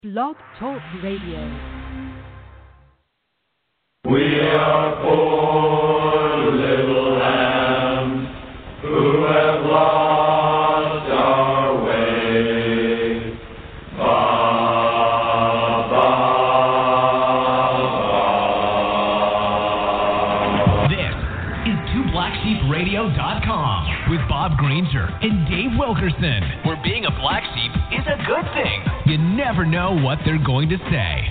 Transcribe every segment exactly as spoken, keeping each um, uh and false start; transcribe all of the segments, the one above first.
Blog Talk Radio. We are poor little lambs who have lost our way. Ba, ba, ba. This is two black sheep radio dot com with Bob Granger and Dave Wilkerson, where being a black sheep is a good thing. You never know what they're going to say.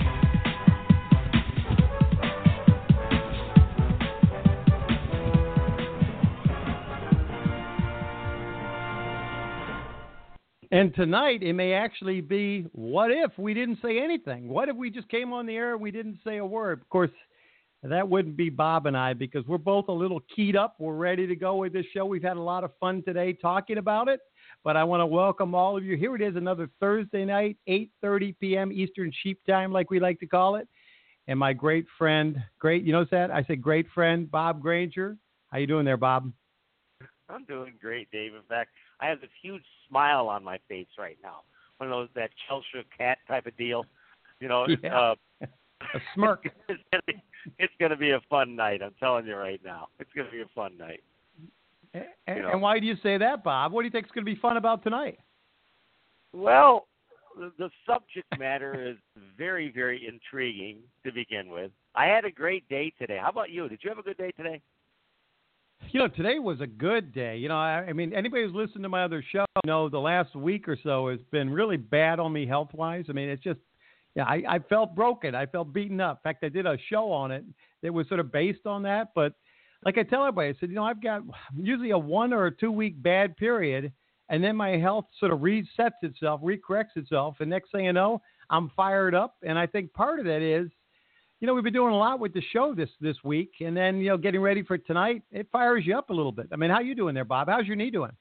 And tonight, it may actually be, what if we didn't say anything? What if we just came on the air and we didn't say a word? Of course, that wouldn't be Bob and I, because we're both a little keyed up. We're ready to go with this show. We've had a lot of fun today talking about it. But I want to welcome all of you. Here it is, another Thursday night, eight thirty p.m. Eastern Sheep Time, like we like to call it. And my great friend, great, you notice that? I said great friend, Bob Granger. How you doing there, Bob? I'm doing great, Dave. In fact, I have this huge smile on my face right now. One of those, that Cheshire cat type of deal. You know, Yeah. uh, A smirk. it's gonna be, it's going to be a fun night. I'm telling you right now. It's going to be a fun night. And, You know. and why do you say that, Bob? What do you think is going to be fun about tonight? Well, the, the subject matter is very, very intriguing to begin with. I had a great day today. How about you? Did you have a good day today? You know, today was a good day. You know, I, I mean, anybody who's listened to my other show, you know, the last week or so has been really bad on me health-wise. I mean, it's just, yeah, I, I felt broken. I felt beaten up. In fact, I did a show on it that was sort of based on that. But like I tell everybody, I said, you know, I've got usually a one or a two-week bad period, and then my health sort of resets itself, recorrects itself, and next thing you know, I'm fired up. And I think part of that is, you know, we've been doing a lot with the show this, this week, and then, you know, getting ready for tonight, it fires you up a little bit. I mean, how you doing there, Bob? How's your knee doing?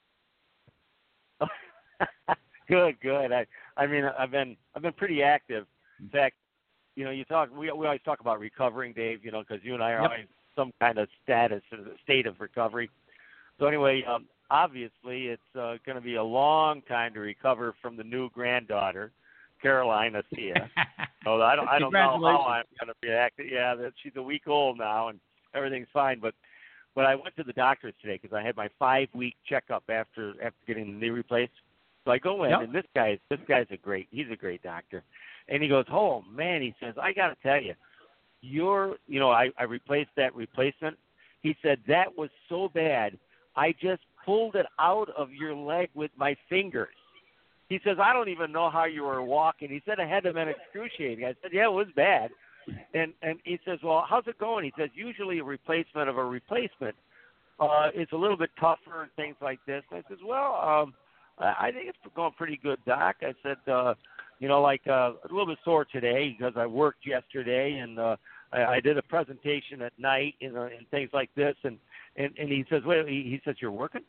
Good, good. I, I mean, I've been, I've been pretty active. In fact, you know, you talk, we, we always talk about recovering, Dave. You know, because you and I are Yep. always some kind of status, state of recovery. So anyway, um, obviously, it's uh, going to be a long time to recover from the new granddaughter, Caroline Acia. So I don't, I don't know how I'm going to react. Yeah, that she's a week old now, and everything's fine. But, but I went to the doctor's today because I had my five-week checkup after after getting the knee replaced. So I go in, Yep. and this guy, this guy's a great, he's a great doctor. And he goes, oh man, he says, I got to tell you, you're, you know, I, I replaced that replacement. He said that was so bad, I just pulled it out of your leg with my fingers. He says, I don't even know how you were walking. He said, it had to have been excruciating. I said, yeah, it was bad. And and he says, well, how's it going? He says, usually a replacement of a replacement uh, is a little bit tougher and things like this. And I says, well, um, I I think it's going pretty good, Doc. I said, uh, you know, like uh, a little bit sore today because I worked yesterday and uh, I, I did a presentation at night and, uh, and things like this. And, and, and he says, wait, he, he says, you're working?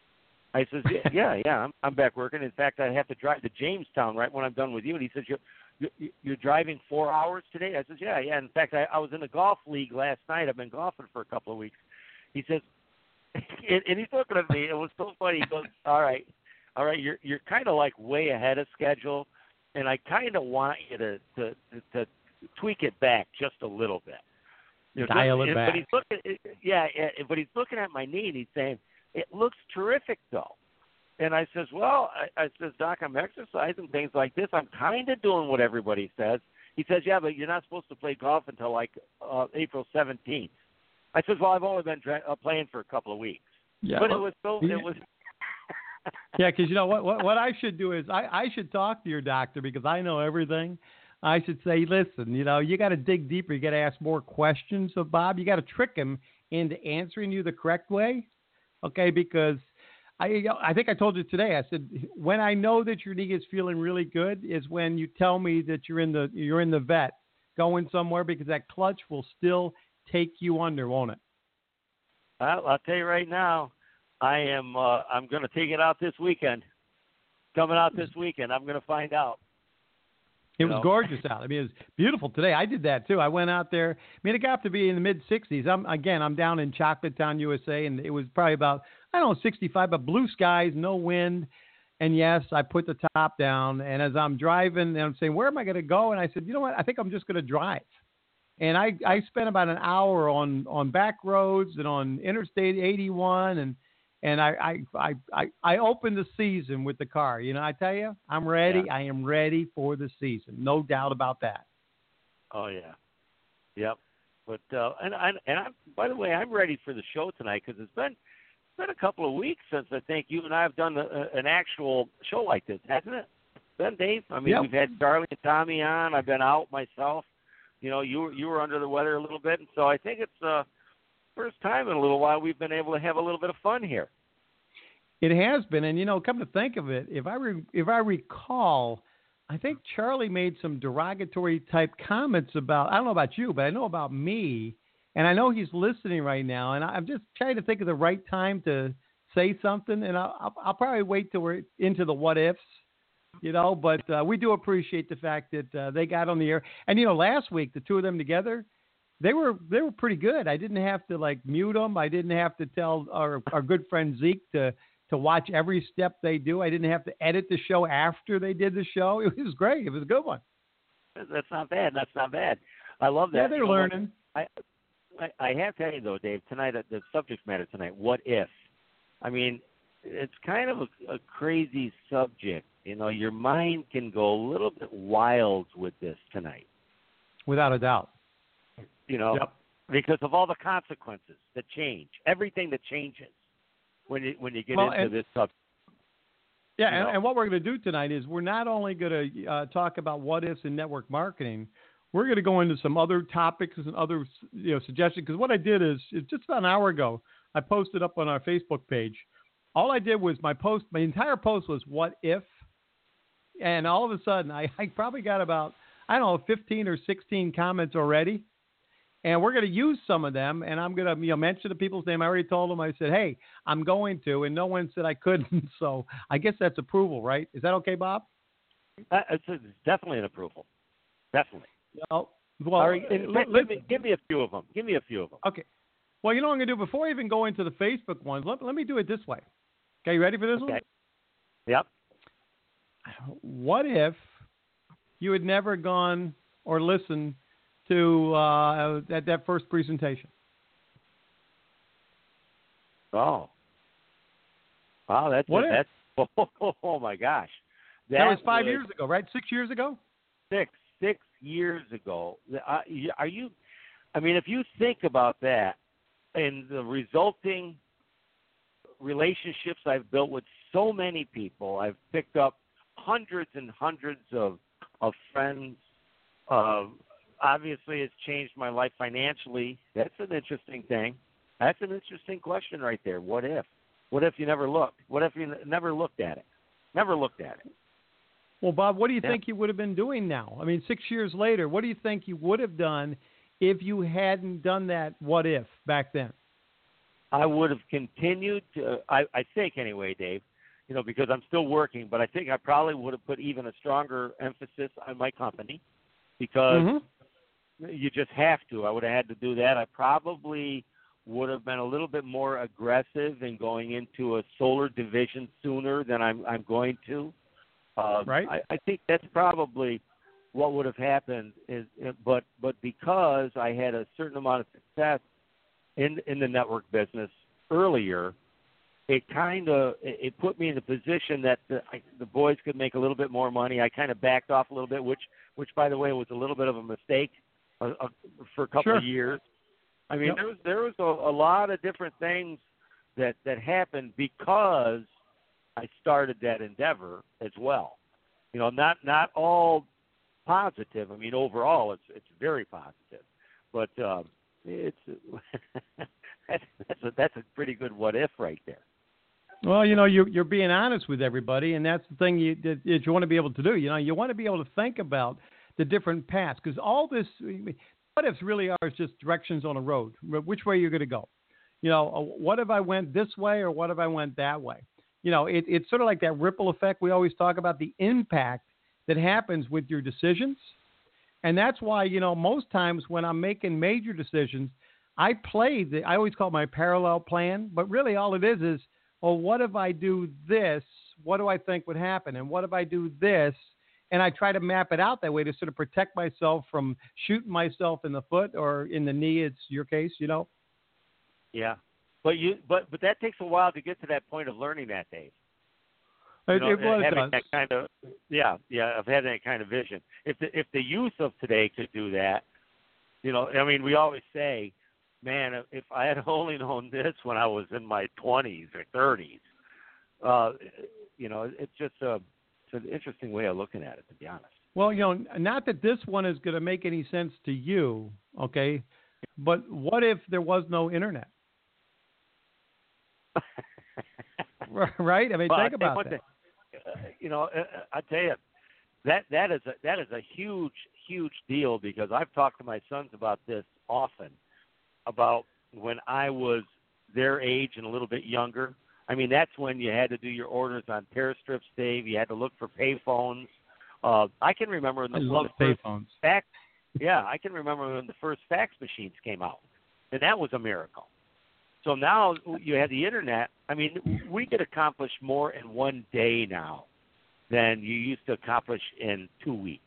I says, yeah, yeah, yeah, I'm, I'm back working. In fact, I have to drive to Jamestown right when I'm done with you. And he says, you're, you're, you're driving four hours today? I says, yeah, yeah. In fact, I, I was in a golf league last night. I've been golfing for a couple of weeks. He says, and, and he's looking at me. It was so funny. He goes, all right, all right, you're you're kind of like way ahead of schedule, and I kind of want you to, to, to, to tweak it back just a little bit. You know, Dial it and- back. But he's looking, yeah, yeah, but he's looking at my knee, and he's saying, it looks terrific, though. And I says, well, I, I says, Doc, I'm exercising, things like this. I'm kind of doing what everybody says. He says, yeah, but you're not supposed to play golf until, like, uh, April seventeenth. I says, well, I've only been dra- uh, playing for a couple of weeks. Yeah. But it was so, Yeah. it was... Yeah, because you know what, what? What I should do is I, I should talk to your doctor because I know everything. I should say, listen, you know, you got to dig deeper. You got to ask more questions of Bob. You got to trick him into answering you the correct way. Okay, because I I think I told you today. I said when I know that your knee is feeling really good is when you tell me that you're in the you're in the vet going somewhere because that clutch will still take you under, won't it? Well, I'll tell you right now, I am. Uh, I'm going to take it out this weekend. Coming out this weekend, I'm going to find out. It You was know? gorgeous out. I mean, it was beautiful today. I did that too. I went out there. I mean, it got to be in the mid sixties. I'm again. I'm down in Chocolate Town, U S A, and it was probably about I don't know sixty-five, but blue skies, no wind. And yes, I put the top down. And as I'm driving, and I'm saying, where am I going to go? And I said, you know what? I think I'm just going to drive. And I, I spent about an hour on, on back roads and on Interstate eighty-one. And, and I, I, I, I, I opened the season with the car. You know, I tell you, I'm ready. Yeah. I am ready for the season. No doubt about that. Oh, yeah. Yep. But, uh, and, and, and I'm, by the way, I'm ready for the show tonight because it's been, been a couple of weeks since I think you and I have done a, an actual show like this, hasn't it? Ben, Dave? I mean, yep. We've had Charlie and Tommy on. I've been out myself. You know, you were, you were under the weather a little bit, and so I think it's the uh, first time in a little while we've been able to have a little bit of fun here. It has been, and you know, come to think of it, if I re- if I recall, I think Charlie made some derogatory type comments about, I don't know about you, but I know about me. And I know he's listening right now, and I'm just trying to think of the right time to say something, and I'll, I'll, I'll probably wait till we're into the what ifs, you know, but uh, we do appreciate the fact that uh, they got on the air. And, you know, last week, the two of them together, they were they were pretty good. I didn't have to, like, mute them. I didn't have to tell our, our good friend Zeke to, to watch every step they do. I didn't have to edit the show after they did the show. It was great. It was a good one. That's not bad. That's not bad. I love that. Yeah, they're you know, learning. I, I, I have to tell you, though, Dave, tonight, the subject matter tonight, what if? I mean, it's kind of a, a crazy subject. You know, your mind can go a little bit wild with this tonight. Without a doubt. You know, yep. Because of all the consequences that change, everything that changes when you, when you get well, into and, this subject. Yeah, you know? and, and what we're going to do tonight is we're not only going to uh, talk about what ifs in network marketing, we're going to go into some other topics and other, you know, suggestions. Because what I did is, is just about an hour ago, I posted up on our Facebook page. All I did was my post, my entire post was what if, and all of a sudden I, I probably got about, I don't know, fifteen or sixteen comments already. And we're going to use some of them, and I'm going to, you know, mention the people's name. I already told them. I said, hey, I'm going to, and no one said I couldn't. So I guess that's approval, right? Is that okay, Bob? Uh, it's, it's definitely an approval. Definitely. Well, well All right, let, give, let, me, give me a few of them. Give me a few of them. Okay. Well, you know what I'm going to do? Before I even go into the Facebook ones, let, let me do it this way. Okay, you ready for this okay. one? Yep. What if you had never gone or listened to uh, that, that first presentation? Oh. Wow, that's what a, if? that's oh, oh my gosh. That, That was five was years ago, right? Six years ago? Six, six years ago. Uh, are you, I mean, if you think about that and the resulting relationships I've built with so many people, I've picked up hundreds and hundreds of, of friends. Uh, obviously, it's changed my life financially. That's an interesting thing. That's an interesting question right there. What if? What if you never looked? What if you n- never looked at it? Never looked at it. Well, Bob, what do you yeah. think you would have been doing now? I mean, six years later, what do you think you would have done if you hadn't done that what if back then? I would have continued to, I, I think anyway, Dave, you know, because I'm still working, but I think I probably would have put even a stronger emphasis on my company because mm-hmm. you just have to. I would have had to do that. I probably would have been a little bit more aggressive in going into a solar division sooner than I'm, I'm going to. Uh, right. I, I think that's probably what would have happened. Is, but but because I had a certain amount of success in in the network business earlier, it kind of it put me in a position that the, I, the boys could make a little bit more money. I kind of backed off a little bit, which which by the way was a little bit of a mistake uh, uh, for a couple sure. of years. I mean, yep. there was there was a, a lot of different things that that happened because I started that endeavor as well. You know, not not all positive. I mean, overall, it's it's very positive, but um, it's that's that's a, that's a pretty good what if right there. Well, you know, you're you're being honest with everybody, and that's the thing you that, that you want to be able to do. You know, you want to be able to think about the different paths because all this what ifs really are is just directions on a road, which way you're going to go. You know, what if I went this way or what if I went that way? You know, it, it's sort of like that ripple effect. We always talk about the impact that happens with your decisions. And that's why, you know, most times when I'm making major decisions, I play the, I always call it my parallel plan, but really all it is is, well, what if I do this? what do I think would happen? And what if I do this? And I try to map it out that way to sort of protect myself from shooting myself in the foot or in the knee. It's your case, you know? Yeah. But you, but, but that takes a while to get to that point of learning that, Dave. You It, know, it, well, it having does. that kind of, yeah, yeah, of having that kind of vision. If the, if the youth of today could do that, you know, I mean, we always say, man, if I had only known this when I was in my twenties or thirties, uh, you know, it's just a, it's an interesting way of looking at it, to be honest. Well, you know, not that this one is going to make any sense to you, okay? But what if there was no internet? Right? I mean, well, think I about that. The, uh, you know, uh, I tell you, that that is a, that is a huge, huge deal because I've talked to my sons about this often, about when I was their age and a little bit younger. I mean, that's when you had to do your orders on tear strips, Dave. You had to look for payphones. Uh, I can remember when the, I love when the first payphones. fax. Yeah, I can remember when the first fax machines came out, and that was a miracle. So now you have the internet. I mean, we could accomplish more in one day now than you used to accomplish in two weeks.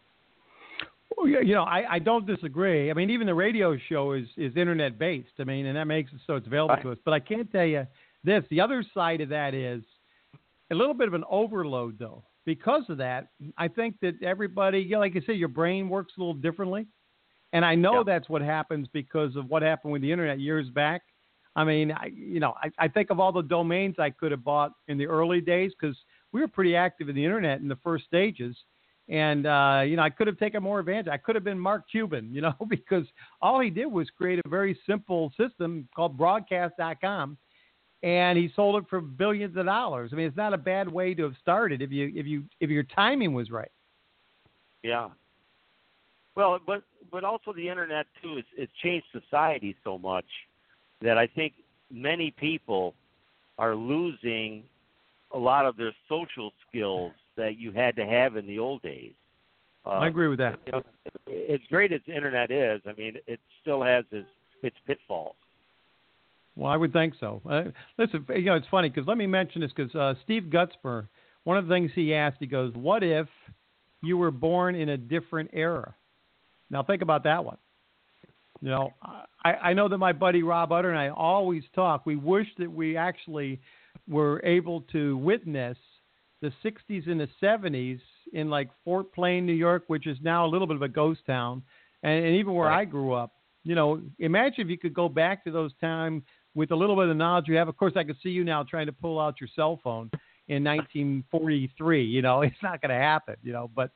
Well, yeah, you know, I, I don't disagree. I mean, even the radio show is, is internet based. I mean, and that makes it so it's available Right. to us. But I can't tell you this. The other side of that is a little bit of an overload, though. Because of that, I think that everybody, you know, like I said, your brain works a little differently. And I know Yeah. that's what happens because of what happened with the internet years back. I mean, I, you know, I, I think of all the domains I could have bought in the early days because we were pretty active in the internet in the first stages. And, uh, you know, I could have taken more advantage. I could have been Mark Cuban, you know, because all he did was create a very simple system called broadcast dot com. And he sold it for billions of dollars. I mean, it's not a bad way to have started if you if you if your timing was right. Yeah. Well, but but also the internet too is it's changed society so much that I think many people are losing a lot of their social skills that you had to have in the old days. Uh, I agree with that. You know, as great as the internet is, I mean, it still has its, its pitfalls. Well, I would think so. Uh, listen, you know, it's funny because let me mention this because uh, Steve Gutzmer, one of the things he asked, he goes, what if you were born in a different era? Now, think about that one. You know, I, I know that my buddy Rob Utter and I always talk. We wish that we actually were able to witness the sixties and the seventies in like Fort Plain, New York, which is now a little bit of a ghost town, and, and even where Right. I grew up. You know, imagine if you could go back to those times with a little bit of knowledge you have. Of course, I could see you now trying to pull out your cell phone in nineteen forty-three. You know, it's not going to happen, you know, but.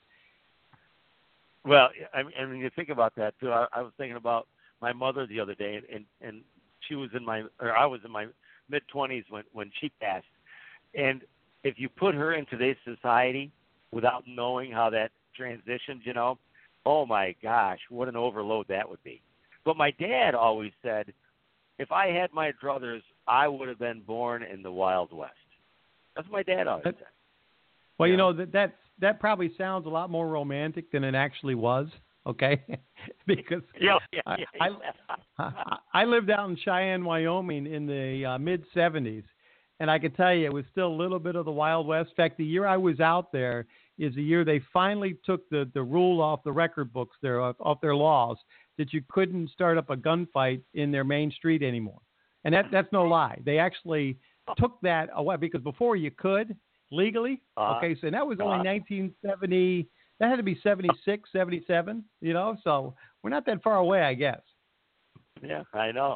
Well, I mean, I mean, you think about that too. I, I was thinking about my mother the other day, and, and, and she was in my, or I was in my mid twenties when, when she passed. And if you put her in today's society without knowing how that transitioned, you know, oh my gosh, what an overload that would be. But my dad always said, if I had my druthers, I would have been born in the Wild West. That's what my dad always That, said. well, Yeah. you know, that, that, that probably sounds a lot more romantic than it actually was, okay? because Yeah, yeah, I, yeah, I, yeah. I, I lived out in Cheyenne, Wyoming in the uh, mid-seventies, and I can tell you it was still a little bit of the Wild West. In fact, the year I was out there is the year they finally took the, the rule off the record books, there, off, off their laws, that you couldn't start up a gunfight in their main street anymore. And that that's no lie. They actually took that away because before you could legally. Uh, okay, so that was only uh, nineteen seventy. That had to be seventy-six, seventy-seven, you know, so we're not that far away, I guess. Yeah, I know.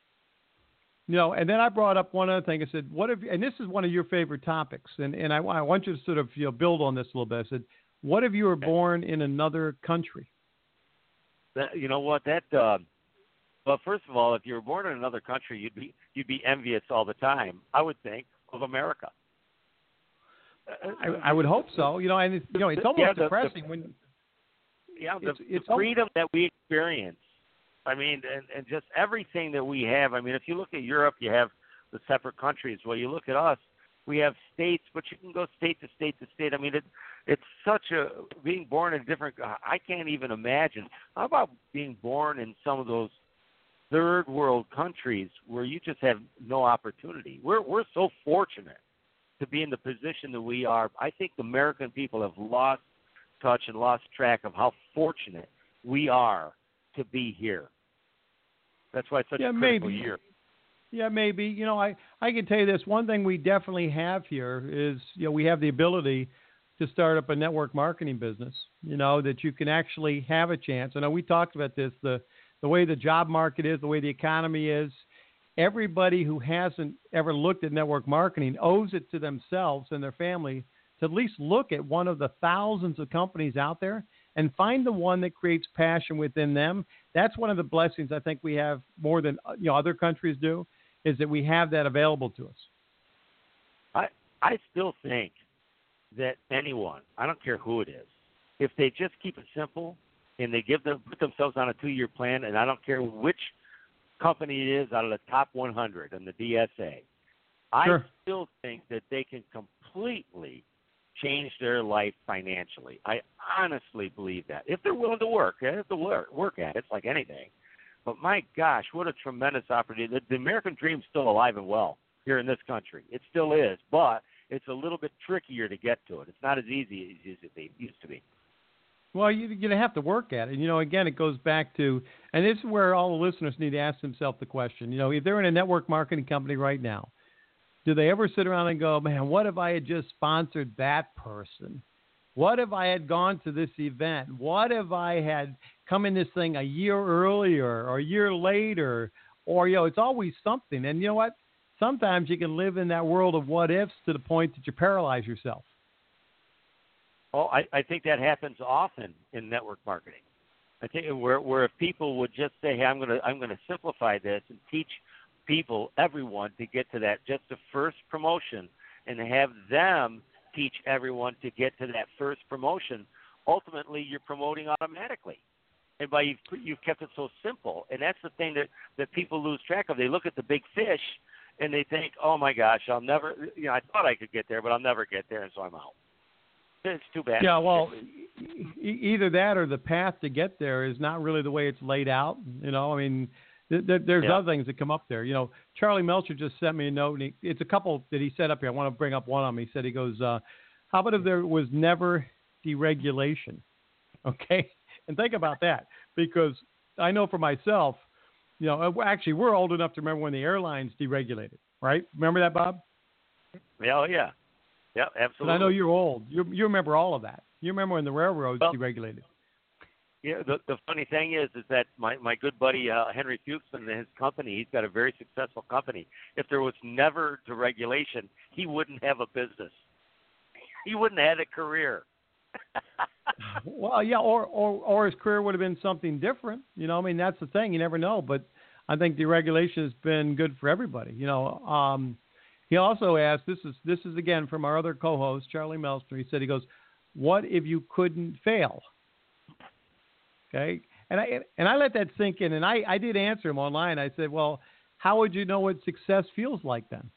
You know, and then I brought up one other thing. I said, what if, and this is one of your favorite topics, and, and I, I want you to sort of, you know, build on this a little bit. I said, what if you were born in another country? That, you know what? That uh, well, first of all, if you were born in another country, you'd be you'd be envious all the time. I would think of America. I, I would hope so. You know, and it's, you know, it's almost Yeah, the- depressing the- when Yeah, the, It's- it's the freedom that we experience. I mean, and, and just everything that we have. I mean, if you look at Europe, you have the separate countries. Well, you look at us, we have states, but you can go state to state to state. I mean, it, it's such a, being born in a different, I can't even imagine. How about being born in some of those third world countries where you just have no opportunity? We're, we're so fortunate to be in the position that we are. I think the American people have lost touch and lost track of how fortunate we are to be here. That's why it's such yeah, a critical maybe. year. Yeah, maybe. You know, I, I can tell you this. One thing we definitely have here is, you know, we have the ability to start up a network marketing business, you know, that you can actually have a chance. I know we talked about this, the, the way the job market is, the way the economy is. Everybody who hasn't ever looked at network marketing owes it to themselves and their family to at least look at one of the thousands of companies out there and find the one that creates passion within them. That's one of the blessings I think we have more than, you know, other countries do, is that we have that available to us. I I still think that anyone, I don't care who it is, if they just keep it simple and they give them put themselves on a two-year plan, and I don't care which company it is out of the top one hundred in the D S A, Sure. I still think that they can completely change their life financially. I honestly believe that. If they're willing to work, they have to work, work at it. It's like anything. But my gosh, what a tremendous opportunity. The, the American dream is still alive and well here in this country. It still is, but it's a little bit trickier to get to it. It's not as easy as it used to be. Well, you, you have to work at it. You know, again, it goes back to, and this is where all the listeners need to ask themselves the question, you know, if they're in a network marketing company right now, do they ever sit around and go, man, what if I had just sponsored that person? What if I had gone to this event? What if I had come in this thing a year earlier or a year later? Or, you know, it's always something. And you know what? Sometimes you can live in that world of what ifs to the point that you paralyze yourself. Oh, I, I think that happens often in network marketing. I think where where if people would just say, hey, I'm gonna I'm gonna simplify this and teach people, everyone, to get to that just the first promotion, and have them teach everyone to get to that first promotion, ultimately you're promoting automatically. And by you've, you've kept it so simple. And that's the thing that, that people lose track of. They look at the big fish and they think, oh my gosh, I'll never, you know, I thought I could get there, but I'll never get there, and so I'm out. It's too bad. Yeah, well, e- either that or the path to get there is not really the way it's laid out. You know, I mean, th- th- there's yeah. other things that come up there. You know, Charlie Melcher just sent me a note, and he, it's a couple that he set up here. I want to bring up one of them. He said, he goes, uh, how about if there was never deregulation? Okay? And think about that, because I know for myself, you know, actually we're old enough to remember when the airlines deregulated, right? Remember that, Bob? Yeah, oh, yeah. Yeah, absolutely. But I know you're old. You you remember all of that. You remember when the railroads well, deregulated. Yeah, the, the funny thing is, is that my, my good buddy uh, Henry Fuchs and his company, he's got a very successful company. If there was never deregulation, he wouldn't have a business. He wouldn't have had a career. Well, yeah, or, or or his career would have been something different. You know, I mean, that's the thing. You never know. But I think deregulation has been good for everybody. You know, um, he also asked, this is this is again from our other co-host, Charlie Melster. He said, he goes, what if you couldn't fail? Okay. And I and I let that sink in. And I, I did answer him online. I said, well, how would you know what success feels like then?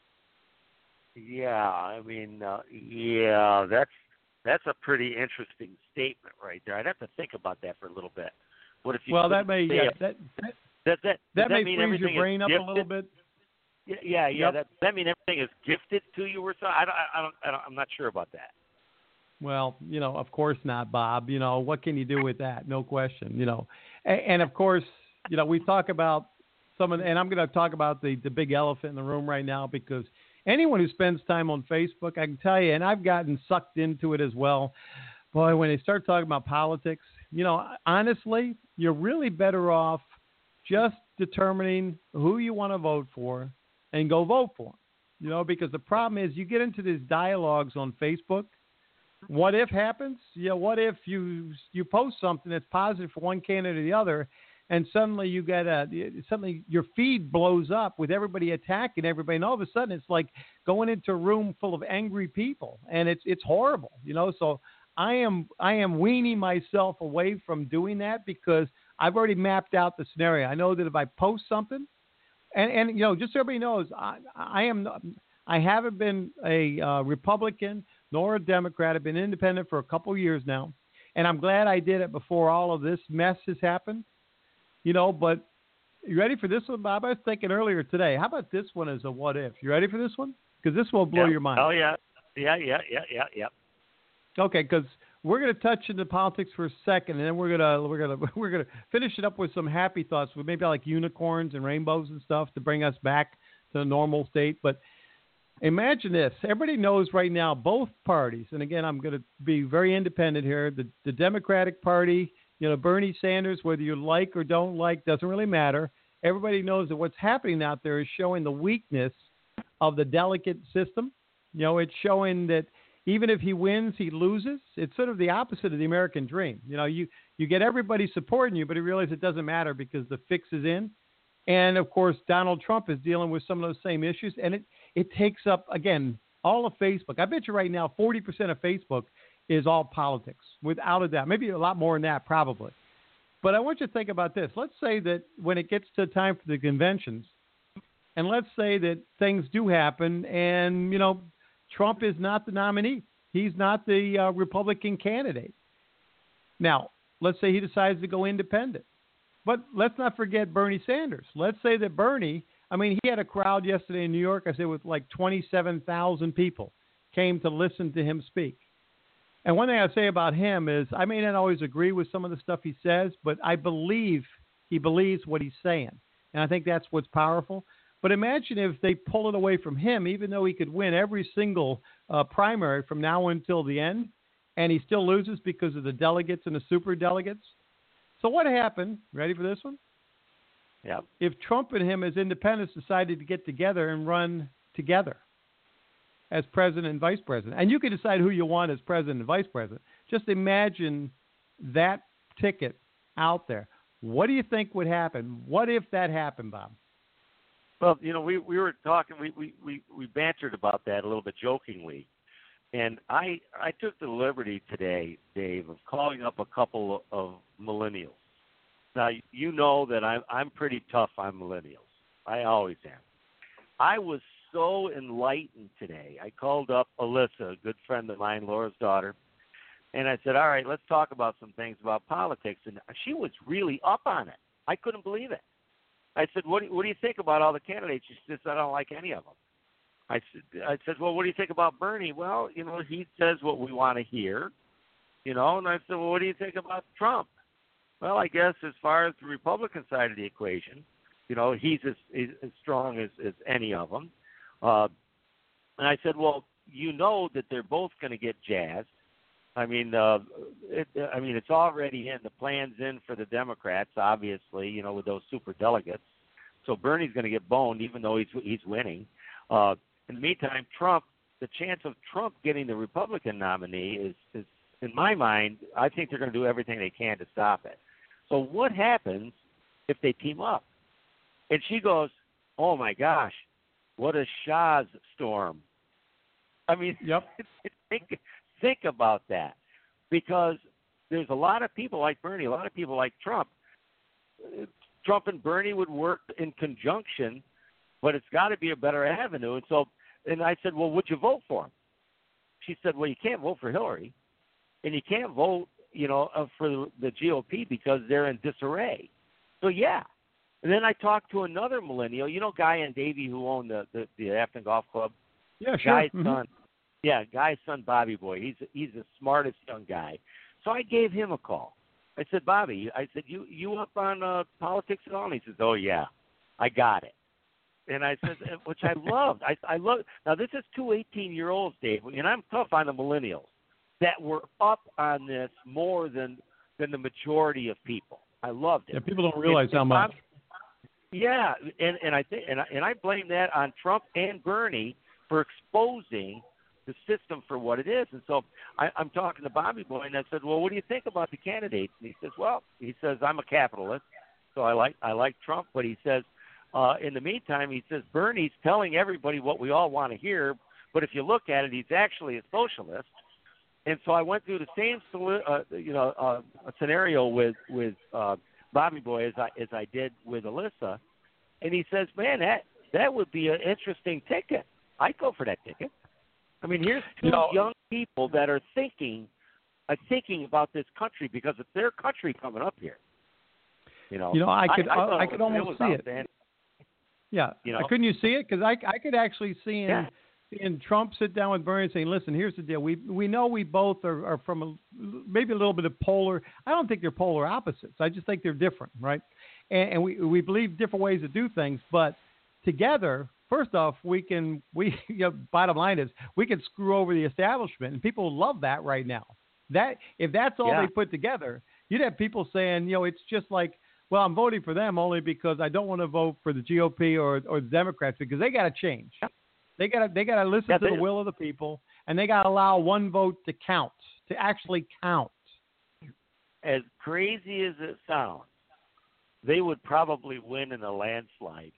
Yeah, I mean, uh, yeah, that's that's a pretty interesting statement right there. I'd have to think about that for a little bit. What if you? Well, that may yeah, that that, does that, does that may mean freeze your everything brain is up gifted? a little bit. Yeah, yeah, yeah. Yep. That that mean everything is gifted to you or something? I don't, I don't, I don't, I'm not sure about that. Well, you know, of course not, Bob. You know, what can you do with that? No question. You know, and, and of course, you know, we talk about some of, the, and I'm going to talk about the the big elephant in the room right now, because anyone who spends time on Facebook, I can tell you, and I've gotten sucked into it as well. Boy, when they start talking about politics, you know, honestly, you're really better off just determining who you want to vote for and go vote for them. You know, because the problem is you get into these dialogues on Facebook. What if happens? Yeah, what if you you post something that's positive for one candidate or the other, and suddenly you get a suddenly your feed blows up with everybody attacking everybody, and all of a sudden it's like going into a room full of angry people, and it's it's horrible, you know. So I am I am weaning myself away from doing that, because I've already mapped out the scenario. I know that if I post something, and and you know, just so everybody knows, I I am I haven't been a uh, Republican nor a Democrat. I've been independent for a couple of years now, and I'm glad I did it before all of this mess has happened. You know, but you ready for this one, Bob? I was thinking earlier today, how about this one as a what if? You ready for this one? Because this will blow yeah. your mind. Oh, yeah. Yeah, yeah, yeah, yeah, yeah. Okay, because we're going to touch into politics for a second, and then we're gonna we're gonna we're gonna finish it up with some happy thoughts, with maybe like unicorns and rainbows and stuff to bring us back to the normal state. But imagine this: everybody knows right now both parties, and again, I'm going to be very independent here. The the Democratic Party, you know, Bernie Sanders, whether you like or don't like, doesn't really matter. Everybody knows that what's happening out there is showing the weakness of the delegate system. You know, it's showing that even if he wins, he loses. It's sort of the opposite of the American dream. You know, you, you get everybody supporting you, but you realize it doesn't matter because the fix is in. And, of course, Donald Trump is dealing with some of those same issues. And it, it takes up, again, all of Facebook. I bet you right now forty percent of Facebook is all politics, without a doubt. Maybe a lot more than that, probably. But I want you to think about this. Let's say that when it gets to time for the conventions, and let's say that things do happen and, you know, Trump is not the nominee. He's not the uh, Republican candidate. Now, let's say he decides to go independent. But let's not forget Bernie Sanders. Let's say that Bernie, I mean, he had a crowd yesterday in New York, I said, with like twenty-seven thousand people came to listen to him speak. And one thing I say about him is I may not always agree with some of the stuff he says, but I believe he believes what he's saying. And I think that's what's powerful. But imagine if they pull it away from him, even though he could win every single uh, primary from now until the end, and he still loses because of the delegates and the super delegates. So what happened? Ready for this one? Yeah. If Trump and him as independents decided to get together and run together as president and vice president, and you can decide who you want as president and vice president, just imagine that ticket out there. What do you think would happen? What if that happened, Bob? Well, you know, we, we were talking, we, we, we, we bantered about that a little bit jokingly. And I I took the liberty today, Dave, of calling up a couple of millennials. Now, you know that I'm, I'm pretty tough on millennials. I always am. I was so enlightened today. I called up Alyssa, a good friend of mine, Laura's daughter, and I said, all right, let's talk about some things about politics. And she was really up on it. I couldn't believe it. I said, what do, what do you think about all the candidates? She says, I don't like any of them. I said, I said, well, what do you think about Bernie? Well, you know, he says what we want to hear, you know. And I said, well, what do you think about Trump? Well, I guess as far as the Republican side of the equation, you know, he's as, as strong as, as any of them. Uh, and I said, well, you know that they're both going to get jazzed. I mean, uh, it, I mean, it's already in. The plan's in for the Democrats, obviously, you know, with those super delegates. So Bernie's going to get boned, even though he's he's winning. Uh, in the meantime, Trump, the chance of Trump getting the Republican nominee is, is, in my mind, I think they're going to do everything they can to stop it. So what happens if they team up? And she goes, oh, my gosh, what a Shah's storm. I mean, yep. think, think about that, because there's a lot of people like Bernie, a lot of people like Trump. Trump and Bernie would work in conjunction, but it's got to be a better avenue. And so, and I said, well, would you vote for him? She said, well, you can't vote for Hillary, and you can't vote, you know, uh, for the G O P because they're in disarray. So, yeah. And then I talked to another millennial, you know, Guy and Davey who own the, the, the Afton Golf Club? Yeah, sure. Guy's mm-hmm. son. Yeah, Guy's son, Bobby Boy. He's he's the smartest young guy. So I gave him a call. I said, Bobby, I said, you you up on uh, politics at all? And he says, oh, yeah, I got it. And I said, which I loved. I, I love. Now, this is two eighteen-year-olds, Dave, and I'm tough on the millennials that were up on this more than than the majority of people. I loved it. Yeah, people don't realize and, how and much. Bob, yeah, and, and I think and I, and I blame that on Trump and Bernie for exposing the system for what it is. And so I, I'm talking to Bobby Boy, and I said, well, what do you think about the candidates? And he says, well, he says, I'm a capitalist, so I like I like Trump, but he says, uh, in the meantime, he says, Bernie's telling everybody what we all want to hear, but if you look at it, he's actually a socialist. And so I went through the same uh, you know uh, scenario with with uh, Bobby Boy as I as I did with Alyssa, and he says, man, that that would be an interesting ticket. I'd go for that ticket. I mean, here's two you know, young people that are thinking, are thinking about this country because it's their country coming up here. You know, you know, I could, I, I, I could was, almost it see it. Yeah, you know? couldn't you see it? Because I, I could actually see in yeah. seeing Trump sit down with Bernie and saying, listen, here's the deal. We we know we both are, are from a, maybe a little bit of polar. I don't think they're polar opposites. I just think they're different, right? And, and we we believe different ways to do things, but together, first off, we can, we, you know, bottom line is we can screw over the establishment, and people love that right now. That, if that's all yeah. they put together, you'd have people saying, you know, it's just like, well, I'm voting for them only because I don't want to vote for the G O P or, or the Democrats because they got to change. They got to, they got to listen yeah, to they, the will of the people, and they got to allow one vote to count, to actually count. As crazy as it sounds, they would probably win in a landslide.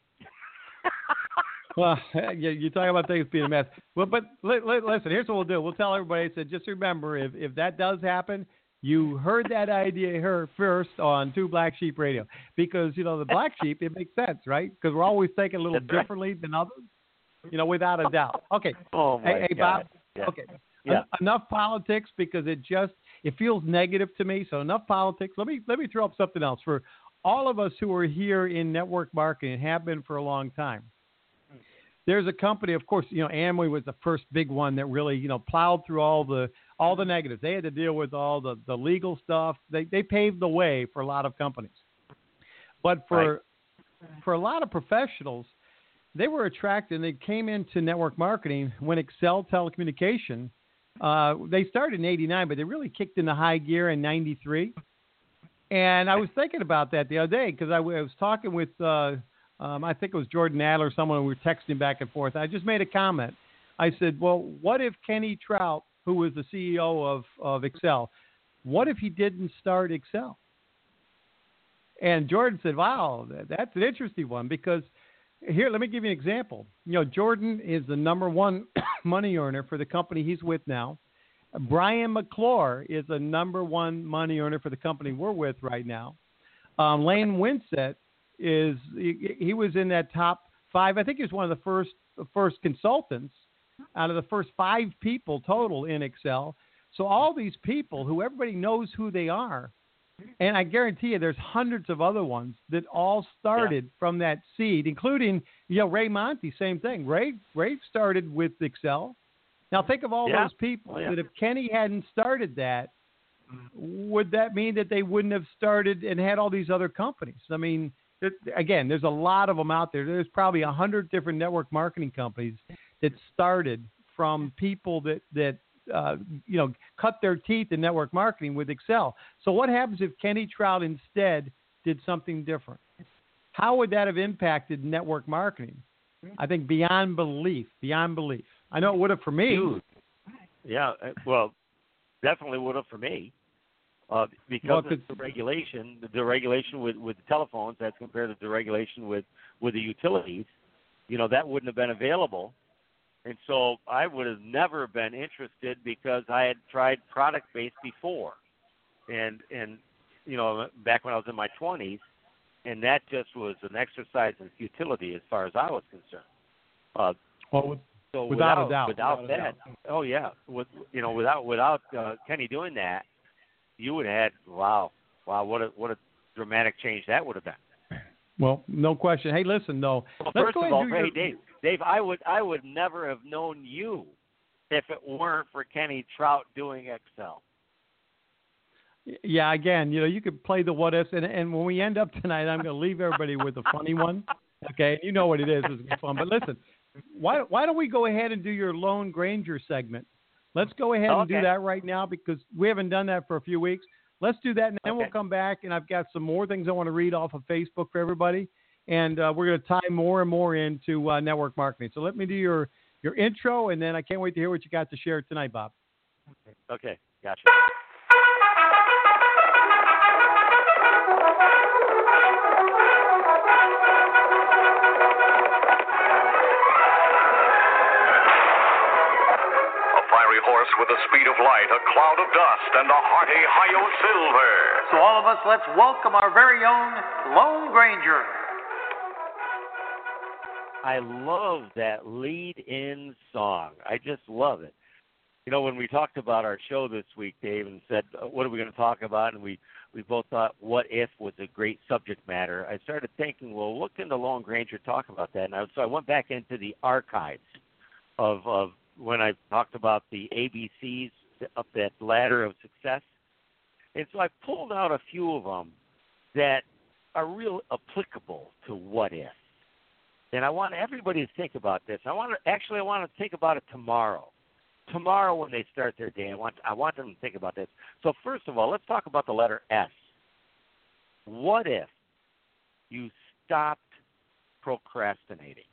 Well, you talk about things being a mess. Well, but li- li- listen, here's what we'll do. We'll tell everybody, I said, just remember, if, if that does happen, you heard that idea here first on Two Black Sheep Radio. Because, you know, the black sheep, it makes sense, right? Because we're always thinking a little That's right. differently than others, you know, without a doubt. Okay. Oh, my hey, hey, God. Bob. Yeah. Okay. Yeah. En- enough politics because it just, it feels negative to me. So enough politics. Let me, let me throw up something else. For all of us who are here in network marketing and have been for a long time, there's a company, of course, you know, Amway was the first big one that really, you know, plowed through all the all the negatives. They had to deal with all the, the legal stuff. They they paved the way for a lot of companies. But for right. for a lot of professionals, they were attracted and they came into network marketing when Excel Telecommunication, uh, they started in eighty-nine, but they really kicked into high gear in ninety-three. And I was thinking about that the other day because I, w- I was talking with uh, Um, I think it was Jordan Adler, someone we were texting back and forth. I just made a comment. I said, well, what if Kenny Trout, who was the C E O of, of Excel, what if he didn't start Excel? And Jordan said, wow, that's an interesting one because here, let me give you an example. You know, Jordan is the number one money earner for the company he's with now. Brian McClure is the number one money earner for the company we're with right now. Um, Lane Winsett is he, he was in that top five. I think he was one of the first first consultants out of the first five people total in Excel. So all these people who everybody knows who they are, and I guarantee you there's hundreds of other ones that all started yeah. from that seed, including, you know, Ray Monty, same thing. Ray Ray started with Excel. Now think of all yeah. those people oh, yeah. that if Kenny hadn't started that, would that mean that they wouldn't have started and had all these other companies? I mean, again, there's a lot of them out there. There's probably a hundred different network marketing companies that started from people that, that uh, you know, cut their teeth in network marketing with Excel. So what happens if Kenny Trout instead did something different? How would that have impacted network marketing? I think beyond belief, beyond belief. I know it would have for me. Dude. Yeah, well, definitely would have for me. Uh, because well, of the regulation, the, the regulation with, with the telephones as compared to the regulation with, with the utilities, you know, that wouldn't have been available. And so I would have never been interested because I had tried product-based before. And, and, you know, back when I was in my twenties, and that just was an exercise in futility as far as I was concerned. Uh, well, with, so without, without a doubt. Without, without that, a doubt. oh, yeah. With, you know, without, without uh, Kenny doing that, you would have had, wow, wow, what a what a dramatic change that would have been. Well, no question. Hey, listen, though. Well, let's first go of all, and do hey, your... Dave, Dave, I would I would never have known you if it weren't for Kenny Trout doing Excel. Yeah, again, you know, you could play the what ifs, and, and when we end up tonight, I'm going to leave everybody with a funny one. Okay, you know what it is. It's fun. But listen, why why don't we go ahead and do your Lone Granger segment? Let's go ahead and okay. do that right now because we haven't done that for a few weeks. Let's do that, and then okay. we'll come back, and I've got some more things I want to read off of Facebook for everybody, and uh, we're going to tie more and more into uh, network marketing. So let me do your, your intro, and then I can't wait to hear what you got to share tonight, Bob. Okay, gotcha. Horse with the speed of light, a cloud of dust, and a hearty Hi-Yo Silver. So all of us, let's welcome our very own Lone Granger. I love that lead-in song. I just love it. You know, when we talked about our show this week, Dave, and said, what are we going to talk about? And we, we both thought, what if was a great subject matter. I started thinking, well, what can the Lone Granger talk about that? And I, so I went back into the archives of, of when I talked about the A B Cs up that ladder of success. And so I pulled out a few of them that are real applicable to what if. And I want everybody to think about this. I want to actually I want to think about it tomorrow. Tomorrow when they start their day, I want I want them to think about this. So first of all, let's talk about the letter S. What if you stopped procrastinating?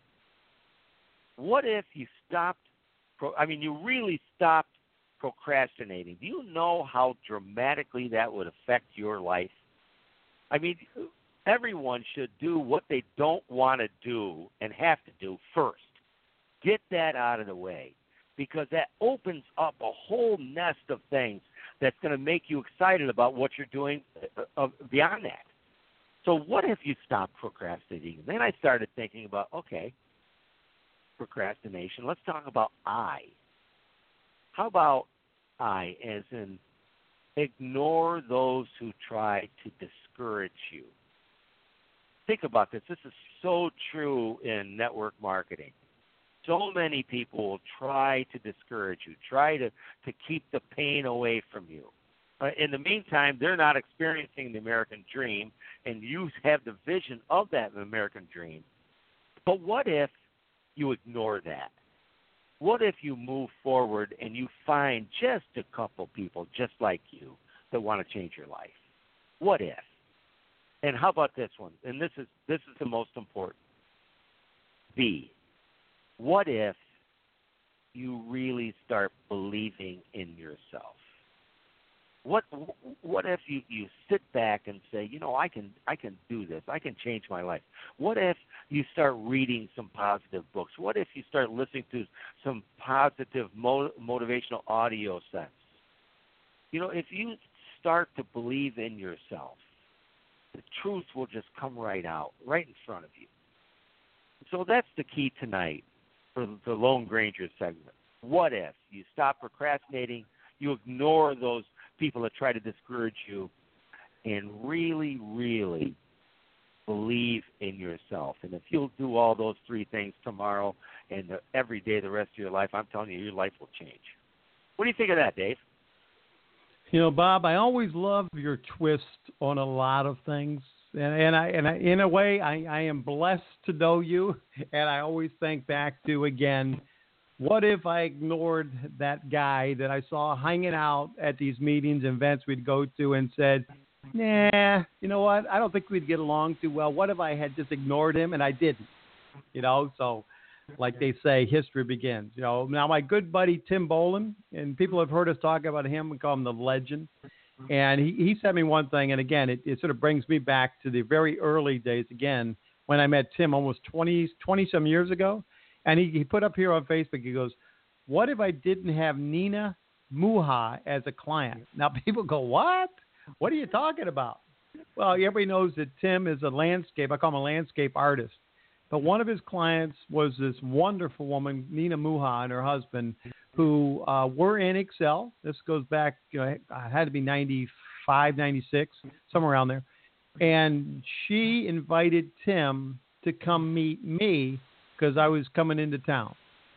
What if you stopped pro- I mean you really stopped procrastinating? Do you know how dramatically that would affect your life? I mean, everyone should do what they don't want to do and have to do first. Get that out of the way, because that opens up a whole nest of things that's going to make you excited about what you're doing uh, beyond that. So what if you stop procrastinating? Then I started thinking about, okay, procrastination. Let's talk about I. How about I, as in ignore those who try to discourage you? Think about this. This is so true in network marketing. So many people will try to discourage you, try to, to keep the pain away from you. Uh, in the meantime, they're not experiencing the American dream, and you have the vision of that American dream. But what if you ignore that? What if you move forward and you find just a couple people just like you that want to change your life? What if? And how about this one? And this is this is the most important. B. What if you really start believing in yourself? What what if you, you sit back and say, you know, I can I can do this. I can change my life. What if you start reading some positive books? What if you start listening to some positive mo- motivational audio sets? You know, if you start to believe in yourself, the truth will just come right out, right in front of you. So that's the key tonight for the Lone Granger segment. What if you stop procrastinating, you ignore those people that try to discourage you, and really, really believe in yourself? And if you'll do all those three things tomorrow and the, every day the rest of your life, I'm telling you, your life will change. What do you think of that, Dave? You know, Bob, I always love your twist on a lot of things. And, and I, and I, in a way, I, I am blessed to know you. And I always think back to, again, what if I ignored that guy that I saw hanging out at these meetings and events we'd go to and said, nah, you know what? I don't think we'd get along too well. What if I had just ignored him and I didn't? You know, so like they say, history begins. You know, now my good buddy Tim Boland, and people have heard us talk about him. We call him the legend. And he, he sent me one thing, and again, it, it sort of brings me back to the very early days, again, when I met Tim almost twenty, twenty-some years ago. And he, he put up here on Facebook, he goes, what if I didn't have Nina Muha as a client? Now, people go, what? What are you talking about? Well, everybody knows that Tim is a landscape, I call him a landscape artist. But one of his clients was this wonderful woman, Nina Muha, and her husband, who uh, were in Excel. This goes back, you know, it had to be ninety-five, ninety-six, somewhere around there. And she invited Tim to come meet me because I was coming into town.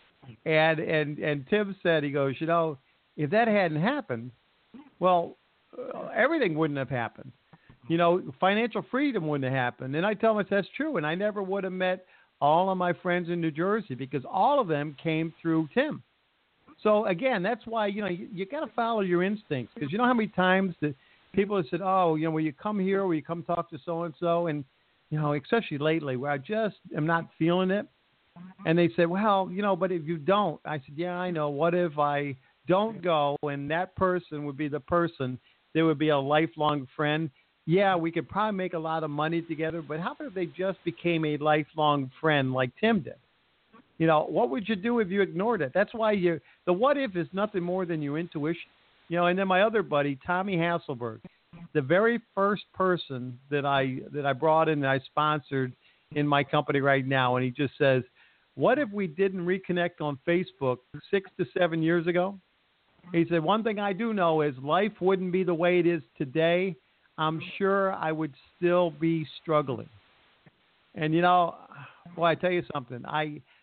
And, and, and Tim said, he goes, you know, if that hadn't happened, well, uh, everything wouldn't have happened. You know, financial freedom wouldn't have happened. And I tell him that's true. And I never would have met all of my friends in New Jersey because all of them came through Tim. So, again, that's why, you know, you, you got to follow your instincts, because you know how many times that people have said, oh, you know, will you come here, will you come talk to so-and-so? And, you know, especially lately where I just am not feeling it. And they said, well, you know, but if you don't, I said, yeah, I know. What if I don't go and that person would be the person that would be a lifelong friend? Yeah, we could probably make a lot of money together, but how about if they just became a lifelong friend like Tim did? You know, what would you do if you ignored it? That's why you, the what if is nothing more than your intuition. You know, and then my other buddy, Tommy Hasselberg, the very first person that I that I brought in, that I sponsored in my company right now, and he just says, what if we didn't reconnect on Facebook six to seven years ago? He said, one thing I do know is life wouldn't be the way it is today. I'm sure I would still be struggling. And, you know, boy, I tell you something. I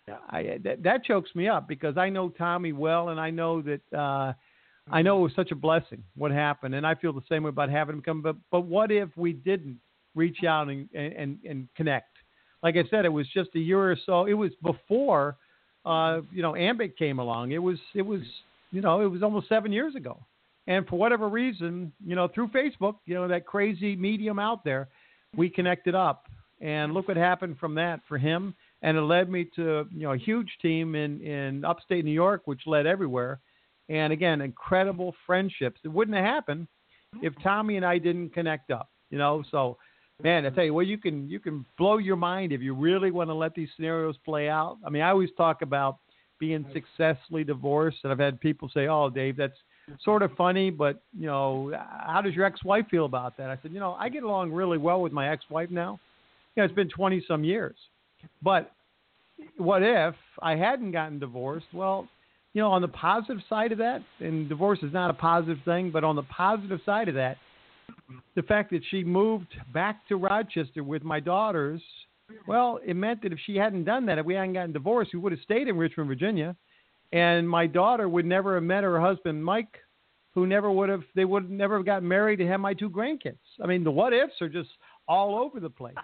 I, that, that chokes me up because I know Tommy well, and I know that uh, I know it was such a blessing what happened, and I feel the same way about having him come. But but what if we didn't reach out and and, and connect? Like I said, it was just a year or so. It was before uh, you know Ambit came along. It was it was you know it was almost seven years ago, and for whatever reason, you know through Facebook, you know that crazy medium out there, we connected up, and look what happened from that for him. And it led me to, you know, a huge team in, in upstate New York, which led everywhere. And again, incredible friendships. It wouldn't have happened if Tommy and I didn't connect up, you know. So, man, I tell you, well, you can you can blow your mind if you really want to let these scenarios play out. I mean, I always talk about being successfully divorced, and I've had people say, "Oh, Dave, that's sort of funny, but you know, how does your ex-wife feel about that?" I said, "You know, I get along really well with my ex-wife now. You know, it's been twenty some years." But what if I hadn't gotten divorced? Well, you know, on the positive side of that, and divorce is not a positive thing, but on the positive side of that, the fact that she moved back to Rochester with my daughters, well, it meant that if she hadn't done that, if we hadn't gotten divorced, we would have stayed in Richmond, Virginia, and my daughter would never have met her husband, Mike, who never would have, they would never have gotten married and had my two grandkids. I mean, the what ifs are just all over the place.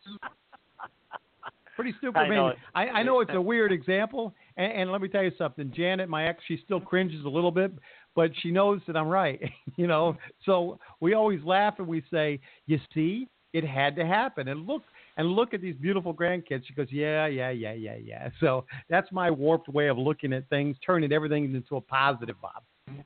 Pretty stupid. I know, I, I know it's a weird example, and, and let me tell you something. Janet, my ex, she still cringes a little bit, but she knows that I'm right. you know, so we always laugh and we say, "You see, it had to happen." And look, and look at these beautiful grandkids. She goes, "Yeah, yeah, yeah, yeah, yeah." So that's my warped way of looking at things, turning everything into a positive, Bob.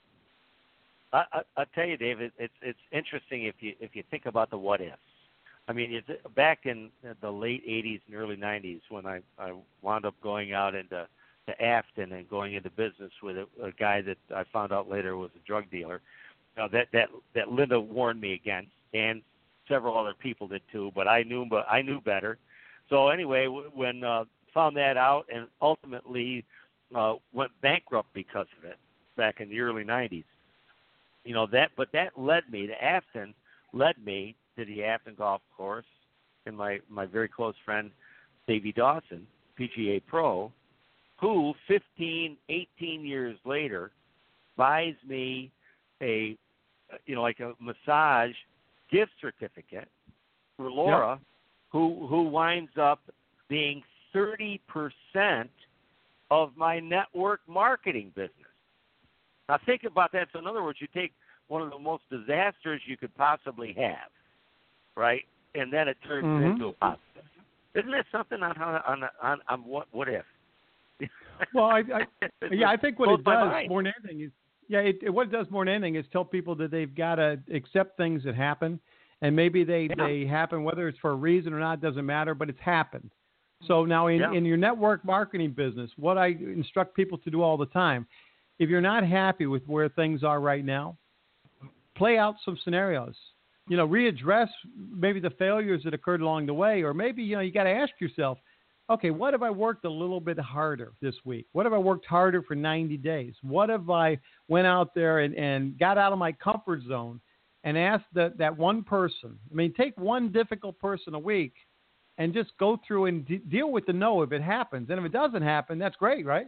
I, I, I'll tell you, David, it's it's interesting if you if you think about the what ifs. I mean, it's, back in the late eighties and early nineties, when I, I wound up going out into to Afton and going into business with a, a guy that I found out later was a drug dealer, you know, that that that Linda warned me against, and several other people did too. But I knew, but I knew better. So anyway, when uh, found that out, and ultimately uh, went bankrupt because of it back in the early nineties. You know that, but that led me to Afton. Led me to the Afton Golf Course, and my, my very close friend, Davey Dawson, P G A Pro, who fifteen, eighteen years later buys me a, you know, like a massage gift certificate for Laura, yep. who who winds up being thirty percent of my network marketing business. Now think about that. So in other words, you take one of the most disasters you could possibly have, right? And then it turns mm-hmm. into a positive. Isn't that something on how on on, on what what if? Well, I, I yeah, I think what it does mind. more than anything is yeah, it, it, what it does more than anything is tell people that they've got to accept things that happen, and maybe they, yeah. they happen whether it's for a reason or not doesn't matter, but it's happened. So now in, yeah. in your network marketing business, what I instruct people to do all the time, if you're not happy with where things are right now, play out some scenarios. You know, readdress maybe the failures that occurred along the way, or maybe, you know, you got to ask yourself, okay, what if I worked a little bit harder this week? What if I worked harder for ninety days? What if I went out there and, and got out of my comfort zone and asked that, that one person, I mean, take one difficult person a week and just go through and de- deal with the no if it happens. And if it doesn't happen, that's great, right?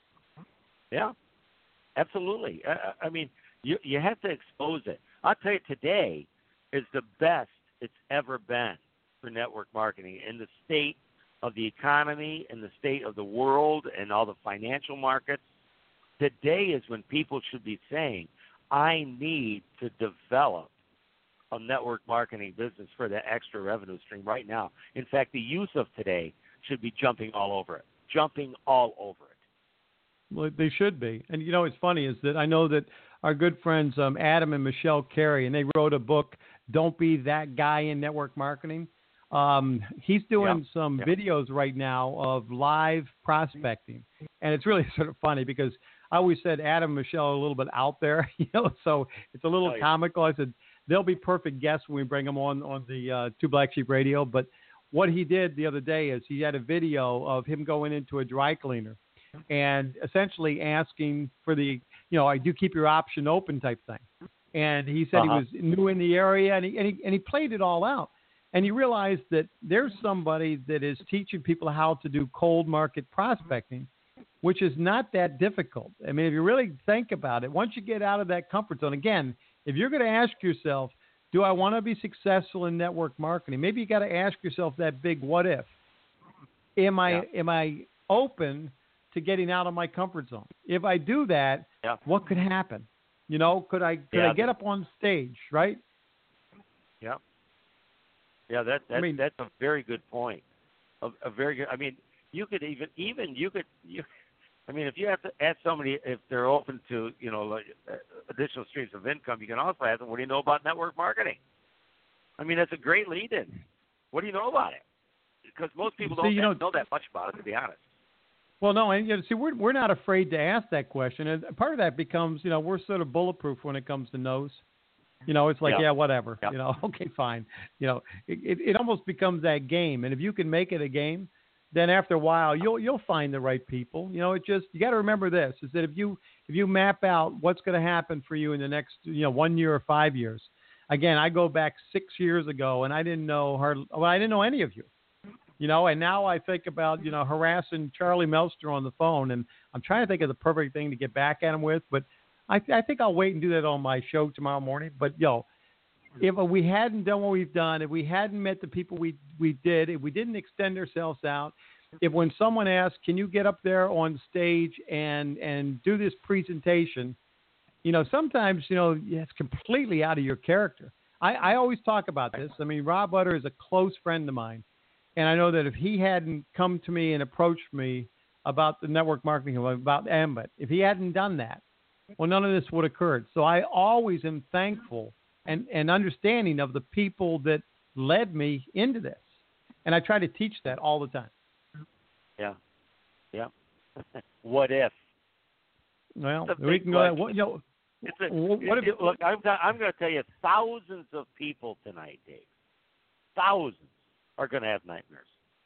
Yeah, absolutely. I, I mean, you you have to expose it. I'll tell you, today is the best it's ever been for network marketing in the state of the economy and the state of the world and all the financial markets. Today is when people should be saying, I need to develop a network marketing business for that extra revenue stream right now. In fact, the youth of today should be jumping all over it, jumping all over it. Well, they should be. And, you know, what's funny is that I know that our good friends um, Adam and Michelle Carey, and they wrote a book, Don't Be That Guy in Network Marketing. Um, he's doing yeah. some yeah. videos right now of live prospecting. And it's really sort of funny because I always said Adam and Michelle are a little bit out there, you know, so it's a little oh, yeah. comical. I said, they'll be perfect guests when we bring them on, on the uh, Two Black Sheep Radio. But what he did the other day is he had a video of him going into a dry cleaner and essentially asking for the, you know, I do keep your option open type thing. And he said uh-huh. he was new in the area, and he, and he and he played it all out. And you realize that there's somebody that is teaching people how to do cold market prospecting. which is not that difficult. I mean, if you really think about it, once you get out of that comfort zone, again, if you're going to ask yourself, do I want to be successful in network marketing? Maybe you got to ask yourself that big what if. Am I, yeah. am I open to getting out of my comfort zone? If I do that, yeah. what could happen? You know, could I, could yeah. I get up on stage, right? Yeah. Yeah, that, that, I mean, that's a very good point. A, a very good, I mean, you could even, even you could, you, I mean, if you have to ask somebody if they're open to, you know, like, uh, additional streams of income, you can also ask them, what do you know about network marketing? I mean, that's a great lead-in. What do you know about it? Because most people See, don't you know, know, know that much about it, to be honest. Well, no, and you know, see, we're we're not afraid to ask that question, and part of that becomes, you know, we're sort of bulletproof when it comes to no's. You know, it's like, yeah, yeah whatever. Yeah. You know, okay, fine. You know, it, it it almost becomes that game, and if you can make it a game, then after a while you'll you'll find the right people. You know, it just you got to remember this is that if you if you map out what's going to happen for you in the next you know one year or five years. Again, I go back six years ago, and I didn't know hardly, well, I didn't know any of you. You know, and now I think about, you know, harassing Charlie Melster on the phone, and I'm trying to think of the perfect thing to get back at him with, but I, I think I'll wait and do that on my show tomorrow morning. But, yo, if we hadn't done what we've done, if we hadn't met the people we we did, if we didn't extend ourselves out, if when someone asks, can you get up there on stage and, and do this presentation, you know, sometimes, you know, it's completely out of your character. I, I always talk about this. I mean, Rob Utter is a close friend of mine. And I know that if he hadn't come to me and approached me about the network marketing, about Ambit, if he hadn't done that, well, none of this would have occurred. So I always am thankful and, and understanding of the people that led me into this. And I try to teach that all the time. Yeah. Yeah. What if? Well, we can go. What, you know, it's a, what if, it, look, I'm, I'm going to tell you, thousands of people tonight, Dave, thousands are going to have nightmares.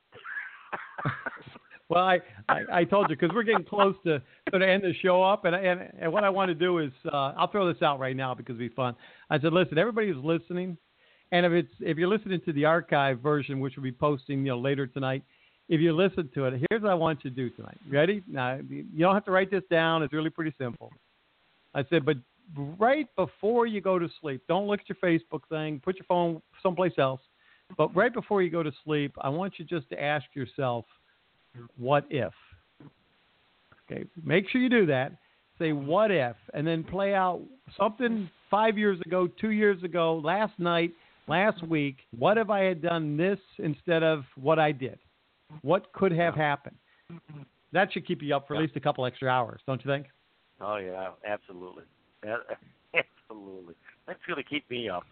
Well, I, I, I told you, because we're getting close to sort of end the show up, and, and and what I want to do is, uh, I'll throw this out right now because it'll be fun. I said, listen, everybody who's listening, and if it's if you're listening to the archive version, which we'll be posting, you know, later tonight, if you listen to it, here's what I want you to do tonight. Ready? Now, you don't have to write this down. It's really pretty simple. I said, but right before you go to sleep, don't look at your Facebook thing. Put your phone someplace else. But right before you go to sleep, I want you just to ask yourself, what if? Okay, make sure you do that. Say, what if? And then play out something five years ago, two years ago, last night, last week. What if I had done this instead of what I did? What could have happened? That should keep you up for at least a couple extra hours, don't you think? Oh, yeah, absolutely. Absolutely. That's going to keep me up.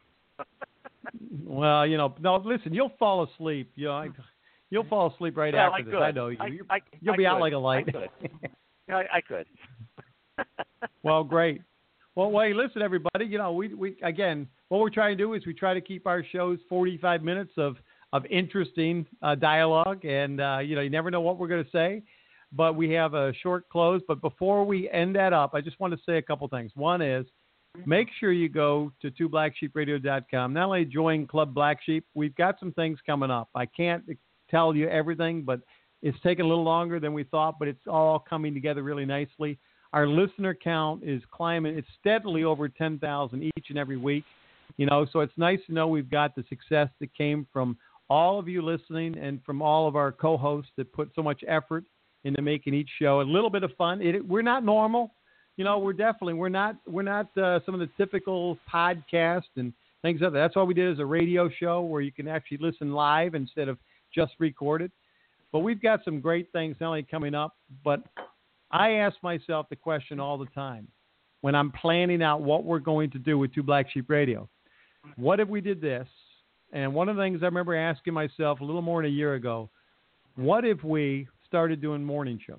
Well, you know, no, listen, you'll fall asleep. You know, I, you'll fall asleep right well, after I this. could. I know you. I, You're, I, you'll I be could. out like a light. I could. Yeah, I, I could. Well, great. Well, wait, listen, everybody. You know, we, we again, what we're trying to do is we try to keep our shows forty-five minutes of, of interesting uh, dialogue. And, uh, you know, you never know what we're going to say. But we have a short close. But before we end that up, I just want to say a couple things. One is, make sure you go to two black sheep radio dot com. Not only join Club Black Sheep, we've got some things coming up. I can't tell you everything, but it's taken a little longer than we thought, but it's all coming together really nicely. Our listener count is climbing. It's steadily over ten thousand each and every week. You know, so it's nice to know we've got the success that came from all of you listening and from all of our co-hosts that put so much effort into making each show a little bit of fun. It, we're not normal. You know, we're definitely, we're not, we're not uh, some of the typical podcasts and things like that. That's why we did as a radio show where you can actually listen live instead of just recorded. But we've got some great things not only coming up, but I ask myself the question all the time when I'm planning out what we're going to do with Two Black Sheep Radio. What if we did this? And one of the things I remember asking myself a little more than a year ago, what if we started doing morning shows?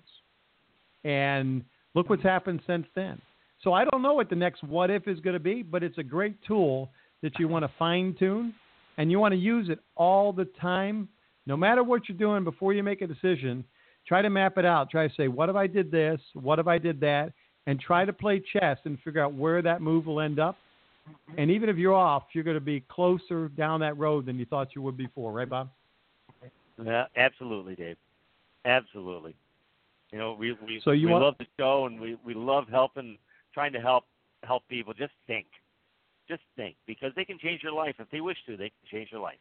And look what's happened since then. So I don't know what the next what if is going to be, but it's a great tool that you want to fine tune and you want to use it all the time. No matter what you're doing before you make a decision, try to map it out. Try to say, what if I did this? What if I did that? And try to play chess and figure out where that move will end up. And even if you're off, you're going to be closer down that road than you thought you would before. Right, Bob? Yeah, absolutely, Dave. Absolutely. You know, we we, so you we want... love the show, and we, we love helping, trying to help help people. Just think. Just think. Because they can change your life. If they wish to, they can change your life.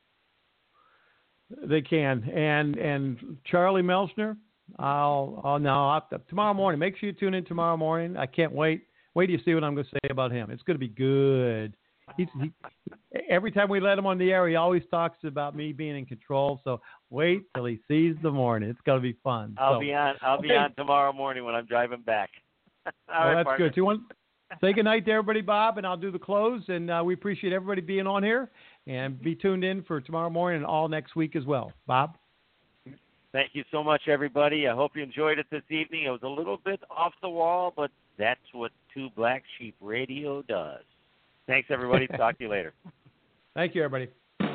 They can. And and Charlie Melchner, I'll, I'll now, I'll, tomorrow morning, make sure you tune in tomorrow morning. I can't wait. Wait till you see what I'm going to say about him. It's going to be good. He's, he, every time we let him on the air, he always talks about me being in control. So wait till he sees the morning. It's going to be fun. I'll so, be on. I'll okay. be on tomorrow morning when I'm driving back. All well, right, that's partner. good. Do you want say good night to everybody, Bob, and I'll do the close. And uh, we appreciate everybody being on here, and be tuned in for tomorrow morning and all next week as well. Bob. Thank you so much, everybody. I hope you enjoyed it this evening. It was a little bit off the wall, but that's what Two Black Sheep Radio does. Thanks, everybody. Talk to you later. Thank you, everybody.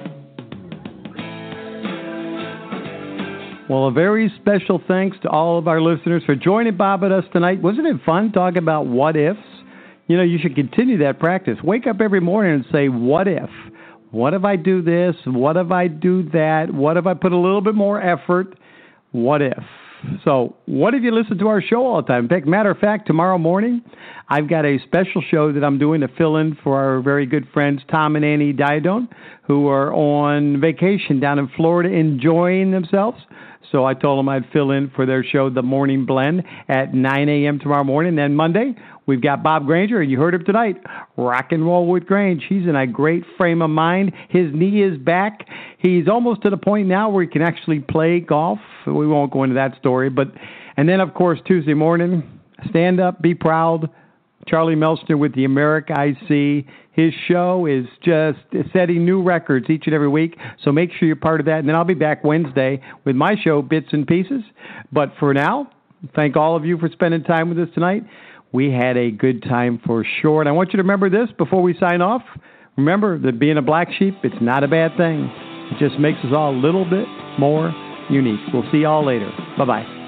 Well, a very special thanks to all of our listeners for joining Bob and us tonight. Wasn't it fun talking about what ifs? You know, you should continue that practice. Wake up every morning and say, what if? What if I do this? What if I do that? What if I put a little bit more effort? What if? So what if you listen to our show all the time? In fact, matter of fact, tomorrow morning, I've got a special show that I'm doing to fill in for our very good friends, Tom and Annie Diadone, who are on vacation down in Florida enjoying themselves. So I told them I'd fill in for their show, The Morning Blend, at nine a.m. tomorrow morning. Then Monday, we've got Bob Granger, and you heard him tonight, Rock and Roll with Grange. He's in a great frame of mind. His knee is back. He's almost to the point now where he can actually play golf. We won't go into that story. But and then, of course, Tuesday morning, stand up, be proud. Charlie Melchner with the America I See. His show is just setting new records each and every week, so make sure you're part of that. And then I'll be back Wednesday with my show, Bits and Pieces. But for now, thank all of you for spending time with us tonight. We had a good time for sure. And I want you to remember this before we sign off. Remember that being a black sheep, it's not a bad thing. It just makes us all a little bit more unique. We'll see y'all later. Bye-bye.